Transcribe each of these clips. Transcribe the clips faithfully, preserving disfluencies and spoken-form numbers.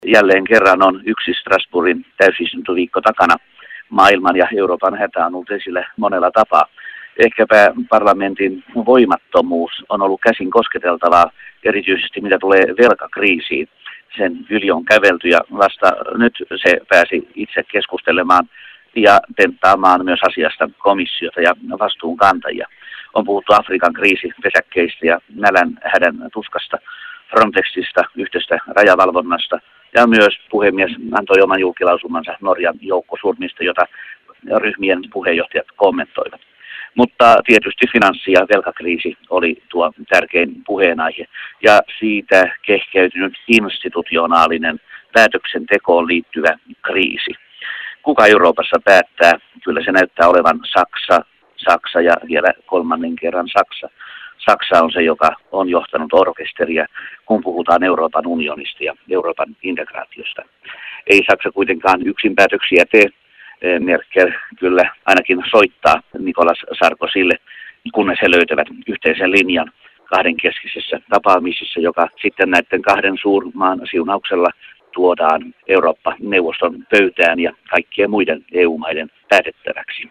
Jälleen kerran on yksi Strasbourgin täysistuntoviikko takana. Maailman ja Euroopan hätä on ollut esillä monella tapaa. Ehkäpä parlamentin voimattomuus on ollut käsin kosketeltavaa, erityisesti mitä tulee velkakriisiin. Sen yli on kävelty ja vasta nyt se pääsi itse keskustelemaan ja tenttaamaan myös asiasta komissiota ja vastuunkantajia. On puhuttu Afrikan kriisipesäkkeistä ja nälän hädän tuskasta, Frontexista, yhteistä rajavalvonnasta ja myös puhemies antoi oman julkilausumansa Norjan joukkosurmista, jota ryhmien puheenjohtajat kommentoivat. Mutta tietysti finanssi- ja velkakriisi oli tuo tärkein puheenaihe ja siitä kehkeytynyt institutionaalinen päätöksentekoon liittyvä kriisi. Kuka Euroopassa päättää? Kyllä se näyttää olevan Saksa, Saksa ja vielä kolmannen kerran Saksa. Saksa on se, joka on johtanut orkesteria, kun puhutaan Euroopan unionista ja Euroopan integraatiosta. Ei Saksa kuitenkaan yksin päätöksiä tee. Merkel kyllä ainakin soittaa Nicolas Sarkozylle, kunnes he löytävät yhteisen linjan kahdenkeskisessä tapaamisissa, joka sitten näiden kahden suurmaan siunauksella tuodaan Eurooppa-neuvoston pöytään ja kaikkien muiden E U-maiden päätettäväksi.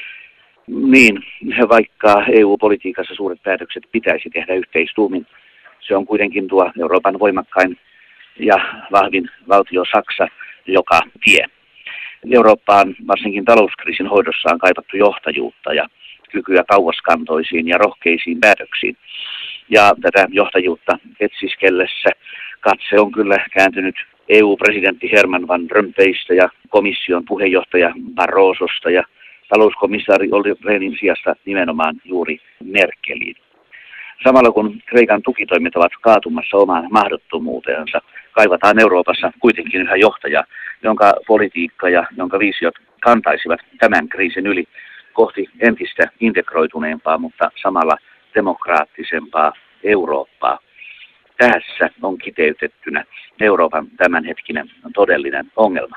Niin, vaikka E U-politiikassa suuret päätökset pitäisi tehdä yhteistuumin, se on kuitenkin tuo Euroopan voimakkain ja vahvin valtio Saksa, joka vie. Eurooppaan varsinkin talouskriisin hoidossa on kaivattu johtajuutta ja kykyä kauaskantoisiin ja rohkeisiin päätöksiin. Ja tätä johtajuutta etsiskellessä katse on kyllä kääntynyt E U-presidentti Herman van Rompuysta ja komission puheenjohtaja Barrososta ja talouskomissaari Olli Rehnin sijasta nimenomaan juuri Merkeliin. Samalla kun Kreikan tukitoimet ovat kaatumassa omaan mahdottomuuteensa, kaivataan Euroopassa kuitenkin yhä johtajaa, jonka politiikka ja jonka visiot kantaisivat tämän kriisin yli kohti entistä integroituneempaa, mutta samalla demokraattisempaa Eurooppaa. Tässä on kiteytettynä Euroopan tämänhetkinen todellinen ongelma.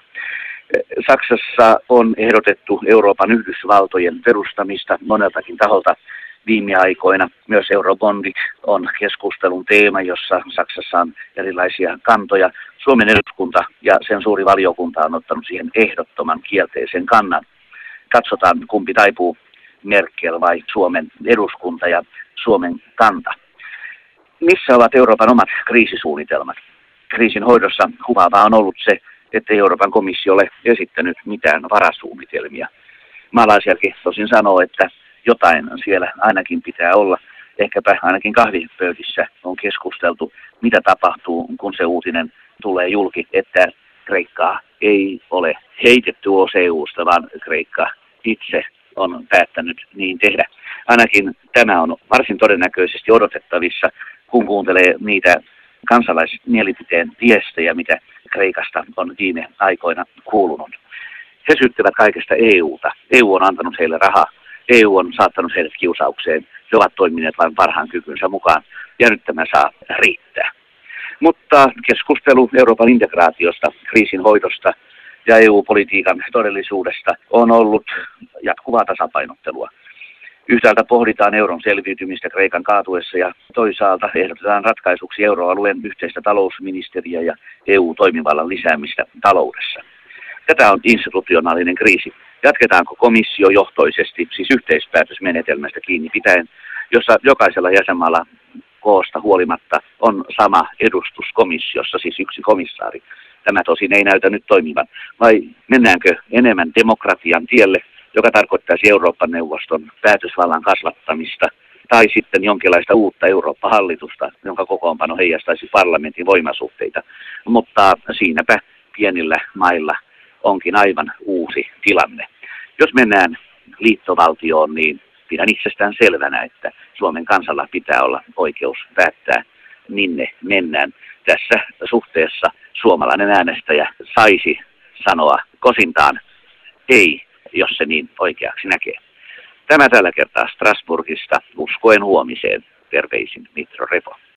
Saksassa on ehdotettu Euroopan Yhdysvaltojen perustamista moneltakin taholta viime aikoina. Myös eurobondit on keskustelun teema, jossa Saksassa on erilaisia kantoja. Suomen eduskunta ja sen suuri valiokunta on ottanut siihen ehdottoman kielteisen kannan. Katsotaan, kumpi taipuu, Merkel vai Suomen eduskunta ja Suomen kanta. Missä ovat Euroopan omat kriisisuunnitelmat? Kriisin hoidossa kuvaavaa on ollut se, ettei Euroopan komissio ole esittänyt mitään varasuunnitelmia. Maalaisjärki tosin sanoo, että jotain siellä ainakin pitää olla. Ehkäpä ainakin kahvipöydissä on keskusteltu, mitä tapahtuu, kun se uutinen tulee julki, että Kreikkaa ei ole heitetty ulos E U:sta, vaan Kreikka itse on päättänyt niin tehdä. Ainakin tämä on varsin todennäköisesti odotettavissa, kun kuuntelee niitä kansalaismielipiteen viestejä, mitä Kreikasta on viime aikoina kuulunut. He syyttävät kaikesta E U:ta. E U on antanut heille rahaa. E U on saattanut heidät kiusaukseen. He ovat toimineet vain parhaan kykynsä mukaan. Ja nyt tämä saa riittää. Mutta keskustelu Euroopan integraatiosta, kriisin hoidosta ja E U-politiikan todellisuudesta on ollut jatkuvaa tasapainottelua. Yhtäältä pohditaan euron selviytymistä Kreikan kaatuessa ja toisaalta ehdotetaan ratkaisuksi euroalueen yhteistä talousministeriä ja E U-toimivallan lisäämistä taloudessa. Tätä on institutionaalinen kriisi. Jatketaanko komissiojohtoisesti, siis yhteispäätösmenetelmästä kiinni pitäen, jossa jokaisella jäsenmaalla koosta huolimatta on sama edustus komissiossa, siis yksi komissaari. Tämä tosin ei näytä nyt toimivan. Vai mennäänkö enemmän demokratian tielle, joka tarkoittaisi Euroopan neuvoston päätösvallan kasvattamista, tai sitten jonkinlaista uutta Eurooppa-hallitusta, jonka kokoonpano heijastaisi parlamentin voimasuhteita. Mutta siinäpä pienillä mailla onkin aivan uusi tilanne. Jos mennään liittovaltioon, niin pidän itsestään selvänä, että Suomen kansalla pitää olla oikeus päättää, minne mennään. Tässä suhteessa suomalainen äänestäjä saisi sanoa kosintaan ei, jos se niin oikeaksi näkee. Tämä tällä kertaa Strasbourgista, uskoen huomiseen. Terveisin Mitro Repo.